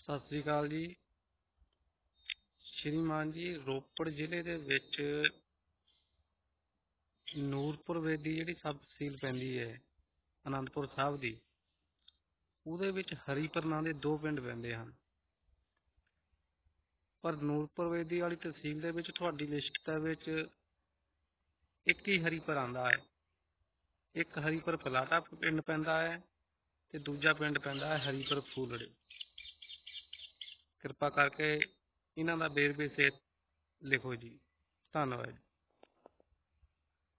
ਸਤਿ ਸ੍ਰੀ ਅਕਾਲ ਜੀ। ਸ਼੍ਰੀਮਾਨ ਜੀ, ਰੋਪੜ ਜ਼ਿਲ੍ਹੇ ਦੇ ਵਿੱਚ ਨੂਰਪੁਰ ਵੇਦੀ ਜਿਹੜੀ ਸਬ ਤਹਿਸੀਲ ਪੈਂਦੀ ਹੈ ਅਨੰਦਪੁਰ ਸਾਹਿਬ ਦੀ, ਉਹਦੇ ਵਿੱਚ ਹਰੀਪੁਰ ਨਾਂ ਦੇ 2 ਪਿੰਡ ਪੈਂਦੇ ਹਨ। ਪਰ ਨੂਰਪੁਰ ਵੇਦੀ ਵਾਲੀ ਤਹਿਸੀਲ ਦੇ ਵਿੱਚ ਤੁਹਾਡੀ ਲਿਸਟ ਦੇ ਵਿੱਚ ਇੱਕ ਹੀ ਹਰੀਪੁਰ ਆਉਂਦਾ ਹੈ। ਇੱਕ ਹਰੀਪੁਰ ਪਲਾਟਾ ਪਿੰਡ ਪੈਂਦਾ ਹੈ ਤੇ ਦੂਜਾ ਪਿੰਡ ਪੈਂਦਾ ਹੈ ਹਰੀਪੁਰ ਫੂਲੜੇ। ਕਿਰਪਾ ਕਰਕੇ ਇਹਨਾਂ ਦਾ ਵੇਰਵੇ ਸਹਿਤ ਲਿਖੋ ਜੀ। ਧੰਨਵਾਦ।